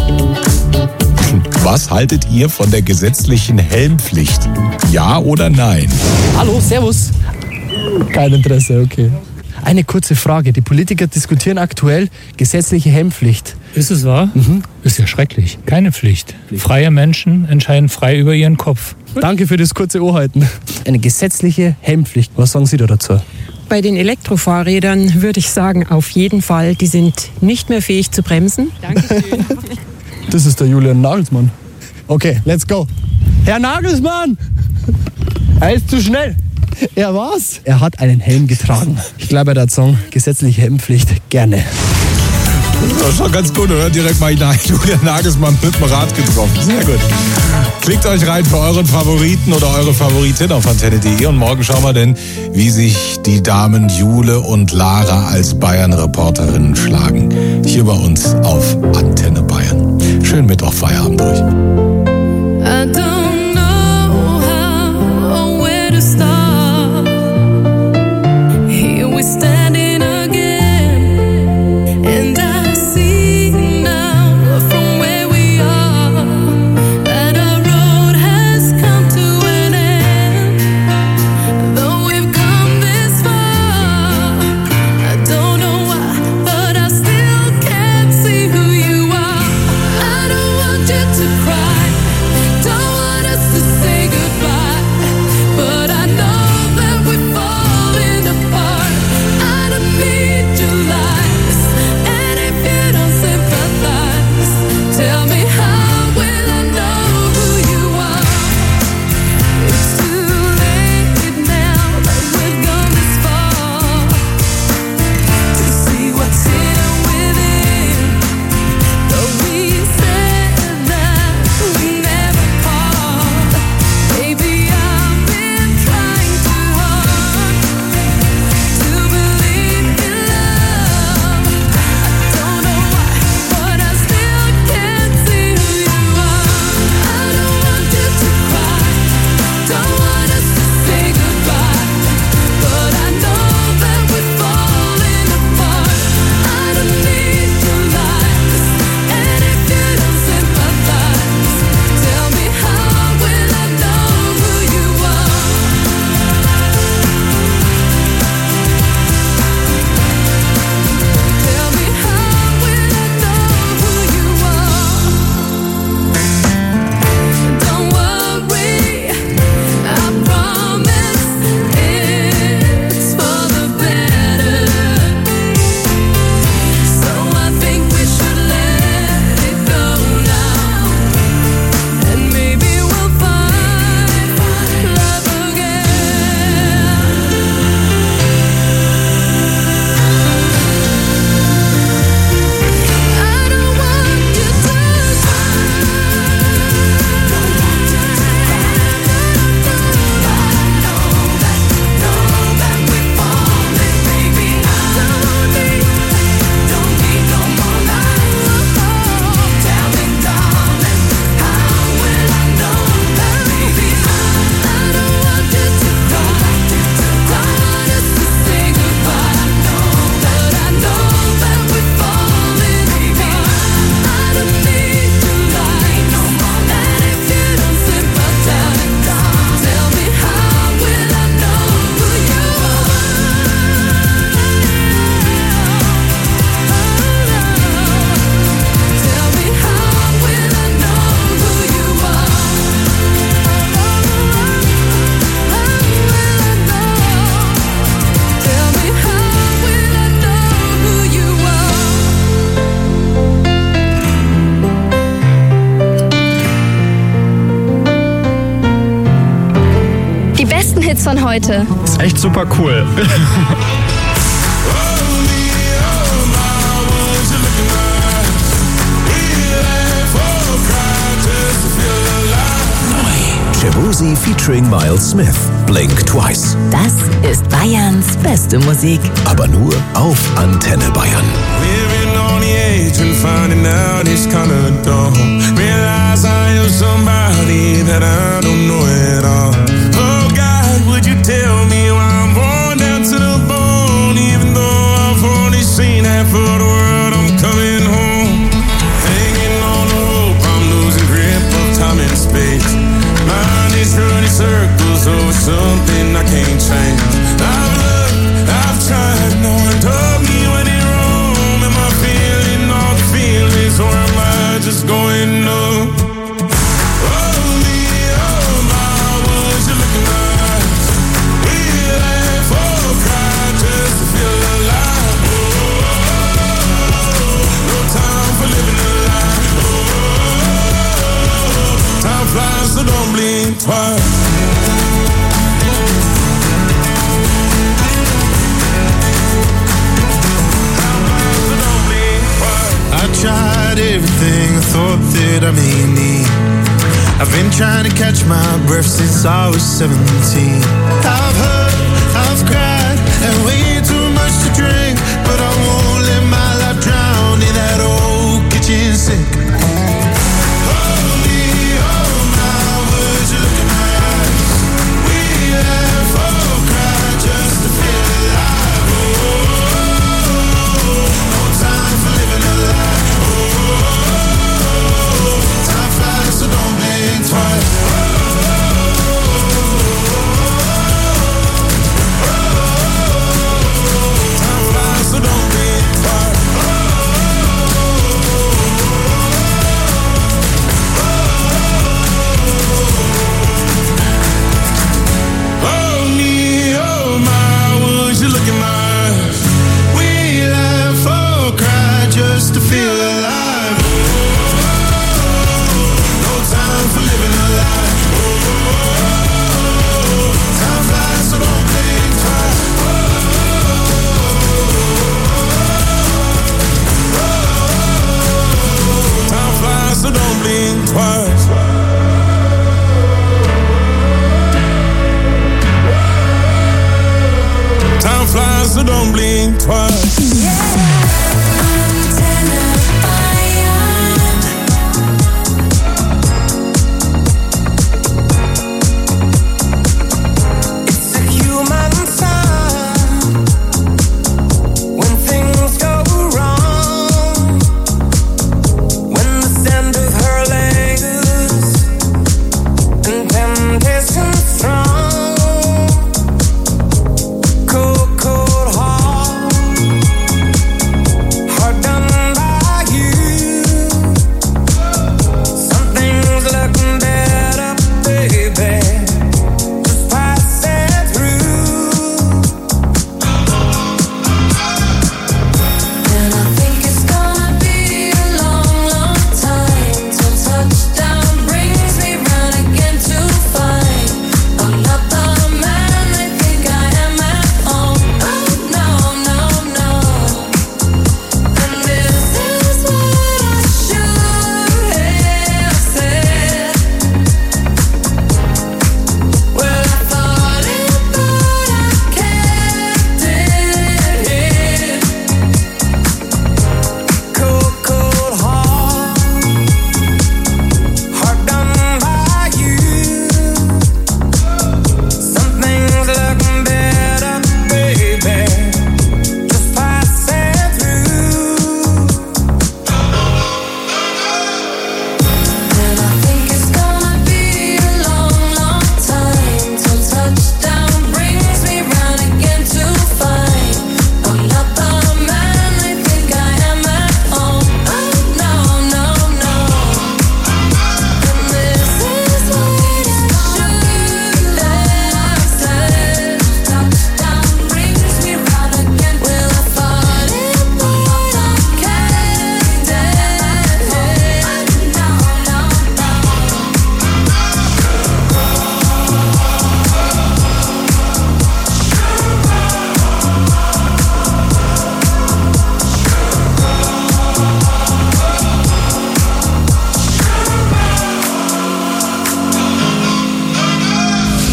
Was haltet ihr von der gesetzlichen Helmpflicht? Ja oder nein? Hallo, servus. Kein Interesse, okay. Eine kurze Frage. Die Politiker diskutieren aktuell gesetzliche Helmpflicht. Ist es wahr? Ist ja schrecklich. Keine Pflicht. Freie Menschen entscheiden frei über ihren Kopf. Danke für das kurze Ohrhalten. Eine gesetzliche Helmpflicht. Was sagen Sie da dazu? Bei den Elektrofahrrädern würde ich sagen, auf jeden Fall. Die sind nicht mehr fähig zu bremsen. Dankeschön. Das ist der Julian Nagelsmann. Okay, let's go. Herr Nagelsmann! Er ist zu schnell. Er war's. Er hat einen Helm getragen. Ich glaube, er hat Song gesetzliche Helmpflicht gerne. Das ist schon ganz gut, oder? Direkt mal hinein. Julian Nagelsmann mit dem Rad getroffen. Sehr gut. Klickt euch rein für euren Favoriten oder eure Favoritin auf antenne.de und morgen schauen wir denn, wie sich die Damen Jule und Lara als Bayern-Reporterinnen schlagen. Hier bei uns auf Antenne Bayern. Schönen Mittwoch-Feierabend durch. I don't know how or where to start. Here we standing again, and I see now from where we are that our road has come to an end. Though we've come this far, I don't know why, but I still can't see who you are. I don't want you to cry, don't want us to say goodbye, but I know that we're falling apart. I don't need your lies, and if you don't sympathize, tell me how will I know who you are? It's too late now that we've gone this far to see what's hidden within. Though we said that we never part, baby, I've been trying too hard to believe in love. I don't know why, but I still can't see who you are. I don't want you to cry, don't want us to say goodbye, but I know that we're falling apart. I don't need your lies, and if you don't sympathize, tell me how will I know who you are? Tell me how will I know who you are? Don't worry, I promise it's for the better. So I think we should let it go now, and maybe we'll find love again. I don't want you to Die besten Hits von heute. Ist echt super cool. Shibuzi featuring Miles Smith, Blink Twice. Das ist Bayerns beste Musik. Aber nur auf Antenne Bayern. Living on the edge and finding out it's kinda dumb. Realize I am somebody that I don't know at all. Oh God, would you tell me why I'm worn down to the bone? Even though I've only seen half of the world, I'm coming home. Hanging on the rope, I'm losing grip of time and space. Mind is running circles over something I can't change. I've looked, I've tried, no one told me when it wrong. Am I feeling all the feelings, or am I just going numb? Oh me, oh my, would you look in my eyes? We laugh or cry just to feel alive. No time for living a lie. Time flies, so don't blink twice. I tried everything I thought that I may need. I've been trying to catch my breath since I was 17. I've heard, I've cried, and way too much to drink, but I won't let my life drown in that old kitchen sink. Holy, oh my, would you look in my eyes? We laugh or cry just to feel alive. Oh, no time for living a lie. Time flies, so don't blink twice. Time flies, so don't blink twice. Oh me, oh my, would you look in my eyes? We laugh or cry just to feel alive. No time for living a lie. Time flies, so don't blink twice. Time flies, so don't blink twice. Time flies, so don't blink twice. It's a human sign when things go wrong. When the scent of her lingers and temptation strong. Cold, cold heart.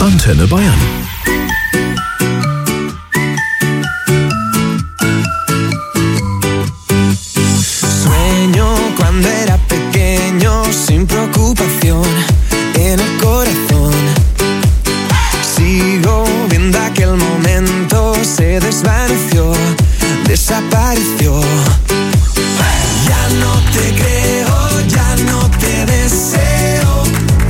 Antenne Bayern. Sueño cuando era pequeño sin preocupación en el corazón. Sigo viendo aquel momento, se desvaneció, desapareció. Ya no te creo, ya no te deseo.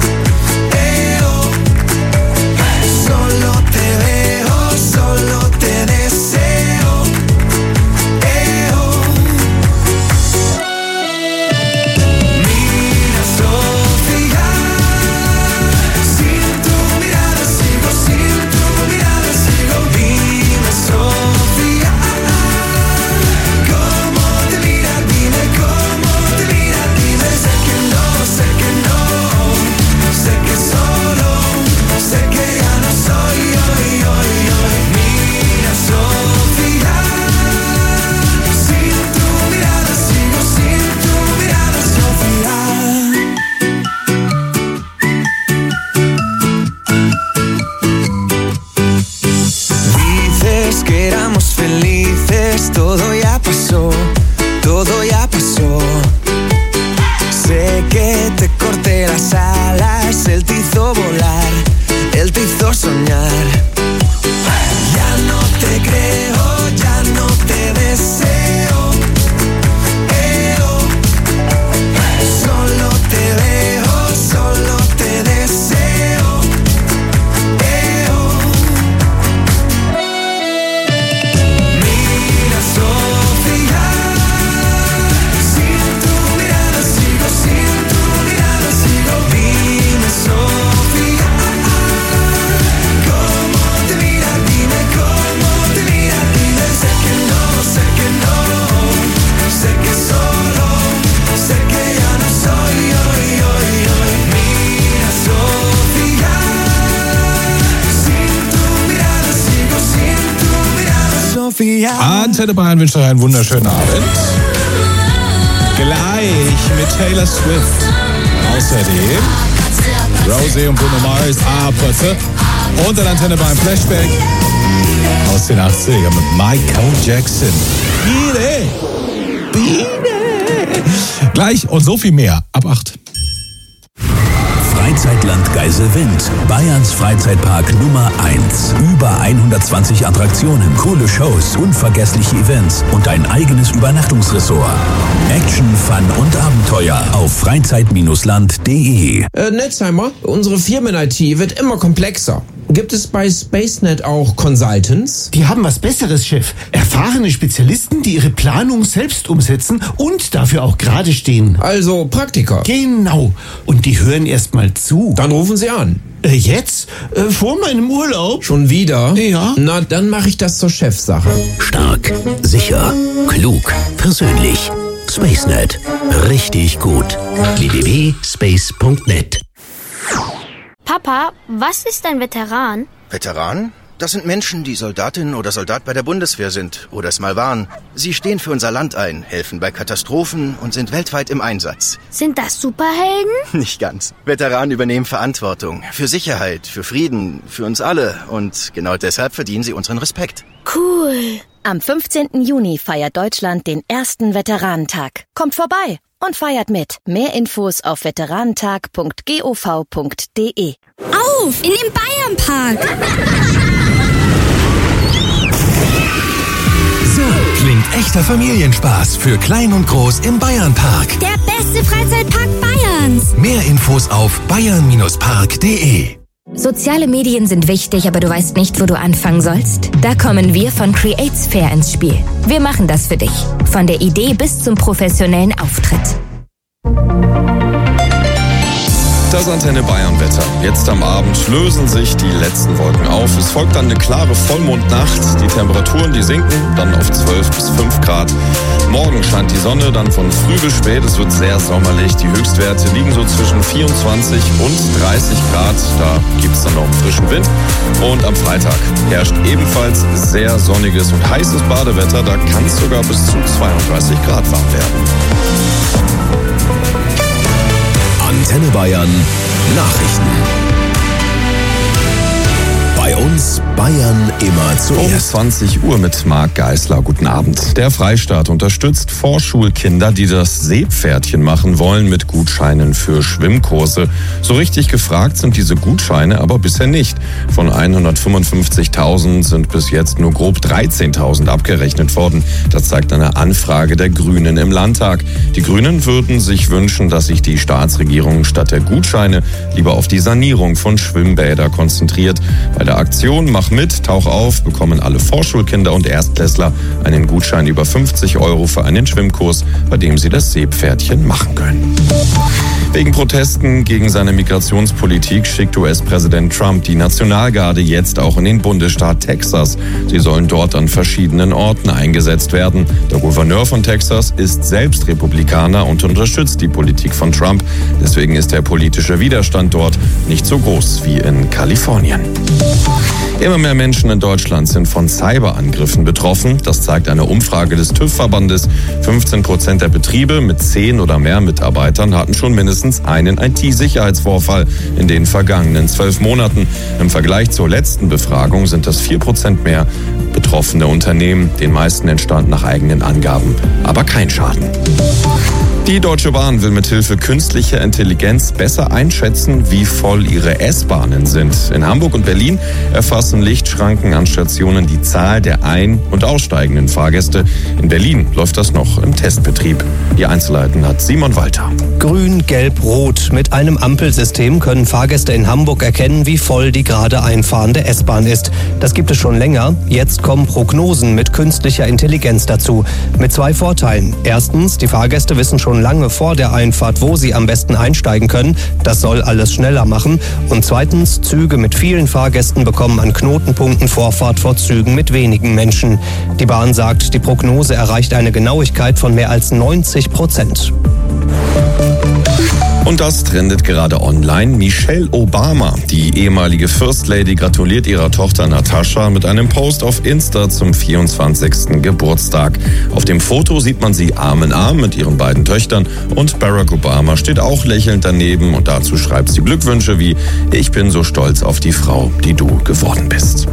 Solo te veo, solo te deseo. Mira, Sofía, sin tu mirada sigo, sin tu mirada sigo. Dime, Sofía, cómo te mira, dime cómo te mira, dime. Sé que no, sé que no, sé que solo, sé que ya no soy hoy. Mira, Sofía, sin tu mirada sigo, sin tu mirada, Sofía. Dices que éramos felices, todo ya pasó, todo ya pasó. Sé que te corté las alas, él te hizo volar, él te hizo soñar. Ya no te creo, ya no te deseo. Solo te veo, solo te deseo. Mira, Sofía, sin tu mirada sigo, sin tu mirada sigo. Dime, Sofía, cómo te mira, dime cómo te mira, dime. Sé que no, sé que no, sé que solo, sé que ya no soy hoy. Mira, Sofía, sin tu mirada sigo, sin tu mirada, Sofía. Antenne Bayern wünscht euch einen wunderschönen Abend. Gleich mit Taylor Swift. Außerdem Rosie und Bruno Mars, Apothe. Und dann Antenne Bayern Flashback aus den 80ern mit Michael Jackson. Biene. Gleich und so viel mehr ab 8. Freizeitland Geiselwind, Bayerns Freizeitpark Nummer 1. Über 120 Attraktionen, coole Shows, unvergessliche Events und ein eigenes Übernachtungsressort. Action, Fun und Abenteuer auf freizeit-land.de. Netzheimer, unsere Firmen-IT wird immer komplexer. Gibt es bei SpaceNet auch Consultants? Die haben was Besseres, Chef. Erfahrene Spezialisten, die ihre Planung selbst umsetzen und dafür auch gerade stehen. Also Praktiker? Genau. Und die hören erst mal zu. Dann rufen Sie an. Jetzt? Vor meinem Urlaub? Schon wieder? Ja. Na, dann mache ich das zur Chefsache. Stark, sicher, klug, persönlich. SpaceNet. Richtig gut. www.space.net. Papa, was ist ein Veteran? Veteran? Das sind Menschen, die Soldatin oder Soldat bei der Bundeswehr sind oder es mal waren. Sie stehen für unser Land ein, helfen bei Katastrophen und sind weltweit im Einsatz. Sind das Superhelden? Nicht ganz. Veteranen übernehmen Verantwortung für Sicherheit, für Frieden, für uns alle. Und genau deshalb verdienen sie unseren Respekt. Cool. Am 15. Juni feiert Deutschland den ersten Veteranentag. Kommt vorbei und feiert mit. Mehr Infos auf veteranentag.gov.de. Auf in den Bayernpark! So klingt echter Familienspaß für Klein und Groß im Bayernpark. Der beste Freizeitpark Bayerns. Mehr Infos auf bayern-park.de. Soziale Medien sind wichtig, aber du weißt nicht, wo du anfangen sollst? Da kommen wir von CreateSphere ins Spiel. Wir machen das für dich. Von der Idee bis zum professionellen Auftritt. Das Antenne Bayern Wetter. Jetzt am Abend lösen sich die letzten Wolken auf. Es folgt dann eine klare Vollmondnacht. Die Temperaturen, die sinken dann auf 12 bis 5 Grad. Morgen scheint die Sonne, dann von früh bis spät. Es wird sehr sommerlich. Die Höchstwerte liegen so zwischen 24 und 30 Grad. Da gibt es dann noch einen frischen Wind. Und am Freitag herrscht ebenfalls sehr sonniges und heißes Badewetter. Da kann es sogar bis zu 32 Grad warm werden. Antenne Bayern Nachrichten. Bayern immer zuerst. Um 20 Uhr mit Marc Geisler. Guten Abend. Der Freistaat unterstützt Vorschulkinder, die das Seepferdchen machen wollen, mit Gutscheinen für Schwimmkurse. So richtig gefragt sind diese Gutscheine aber bisher nicht. Von 155.000 sind bis jetzt nur grob 13.000 abgerechnet worden. Das zeigt eine Anfrage der Grünen im Landtag. Die Grünen würden sich wünschen, dass sich die Staatsregierung statt der Gutscheine lieber auf die Sanierung von Schwimmbädern konzentriert. Bei der Aktion Mach mit, tauch auf bekommen alle Vorschulkinder und Erstklässler einen Gutschein über 50 € für einen Schwimmkurs, bei dem sie das Seepferdchen machen können. Wegen Protesten gegen seine Migrationspolitik schickt US-Präsident Trump die Nationalgarde jetzt auch in den Bundesstaat Texas. Sie sollen dort an verschiedenen Orten eingesetzt werden. Der Gouverneur von Texas ist selbst Republikaner und unterstützt die Politik von Trump. Deswegen ist der politische Widerstand dort nicht so groß wie in Kalifornien. Immer mehr Menschen in Deutschland sind von Cyberangriffen betroffen. Das zeigt eine Umfrage des TÜV-Verbandes. 15% der Betriebe mit 10 oder mehr Mitarbeitern hatten schon mindestens einen IT-Sicherheitsvorfall in den vergangenen 12 Monaten. Im Vergleich zur letzten Befragung sind das 4% mehr betroffene Unternehmen. Den meisten entstand nach eigenen Angaben aber kein Schaden. Die Deutsche Bahn will mithilfe künstlicher Intelligenz besser einschätzen, wie voll ihre S-Bahnen sind. In Hamburg und Berlin erfassen Lichtschranken an Stationen die Zahl der ein- und aussteigenden Fahrgäste. In Berlin läuft das noch im Testbetrieb. Die Einzelheiten hat Simon Walter. Grün, Gelb, Rot. Mit einem Ampelsystem können Fahrgäste in Hamburg erkennen, wie voll die gerade einfahrende S-Bahn ist. Das gibt es schon länger. Jetzt kommen Prognosen mit künstlicher Intelligenz dazu. Mit 2 Vorteilen. Erstens, die Fahrgäste wissen schon lange vor der Einfahrt, wo sie am besten einsteigen können. Das soll alles schneller machen. Und zweitens, Züge mit vielen Fahrgästen bekommen an Knotenpunkten Vorfahrt vor Zügen mit wenigen Menschen. Die Bahn sagt, die Prognose erreicht eine Genauigkeit von mehr als 90%. Und das trendet gerade online. Michelle Obama, die ehemalige First Lady, gratuliert ihrer Tochter Natascha mit einem Post auf Insta zum 24. Geburtstag. Auf dem Foto sieht man sie Arm in Arm mit ihren beiden Töchtern und Barack Obama steht auch lächelnd daneben und dazu schreibt sie Glückwünsche wie: Ich bin so stolz auf die Frau, die du geworden bist.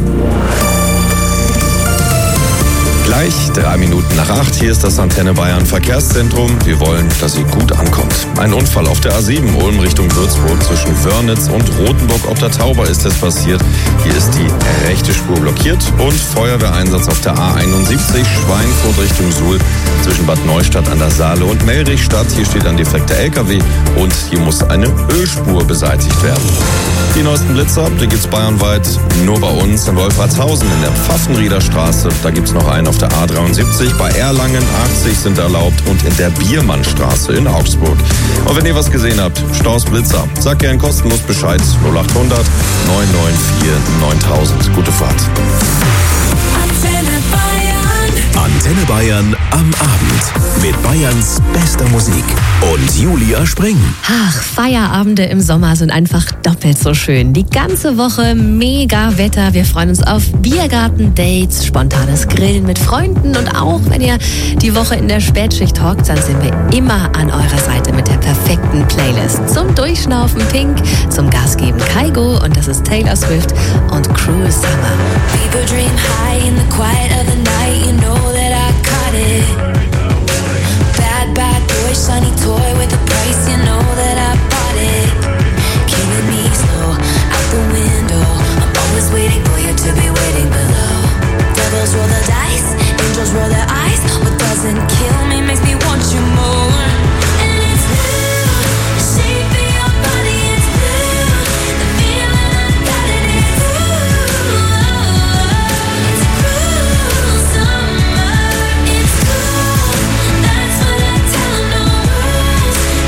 Gleich 3 Minuten nach 8, hier ist das Antenne Bayern Verkehrszentrum. Wir wollen, dass sie gut ankommt. Ein Unfall auf der A7 Ulm Richtung Würzburg zwischen Wörnitz und Rothenburg ob der Tauber ist es passiert. Hier ist die rechte Spur blockiert und Feuerwehreinsatz auf der A71 Schweinfurt Richtung Suhl zwischen Bad Neustadt an der Saale und Melrichstadt. Hier steht ein defekter LKW und hier muss eine Ölspur beseitigt werden. Die neuesten Blitzer, die gibt's bayernweit nur bei uns in Wolfratshausen in der Pfaffenrieder Straße. Da gibt's noch einen auf der A73, bei Erlangen 80 sind erlaubt und in der Biermannstraße in Augsburg. Und wenn ihr was gesehen habt, Staus Blitzer, sagt gern kostenlos Bescheid. 0800 994 9000. Gute Fahrt. Antenne Bayern am Abend mit Bayerns bester Musik und Julia Spring. Ach, Feierabende im Sommer sind einfach doppelt so schön. Die ganze Woche mega Wetter. Wir freuen uns auf Biergarten-Dates, spontanes Grillen mit Freunden und auch wenn ihr die Woche in der Spätschicht hockt, dann sind wir immer an eurer Seite mit der perfekten Playlist. Zum Durchschnaufen Pink, zum Gasgeben Kygo und das ist Taylor Swift und Cruel Summer. People dream high in the quiet of the night. You know that I caught it. Bad, bad boy, shiny toy with a price. You know that I bought it. Killing me slow, out the window. I'm always waiting for you to be waiting below. Devils roll the dice, angels roll their eyes. What doesn't kill me makes me want you more. And it's blue, the shape of your body is blue. The feeling I got it is blue. It's cruel summer. It's cool, that's what I tell 'em, no rules.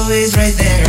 always right there.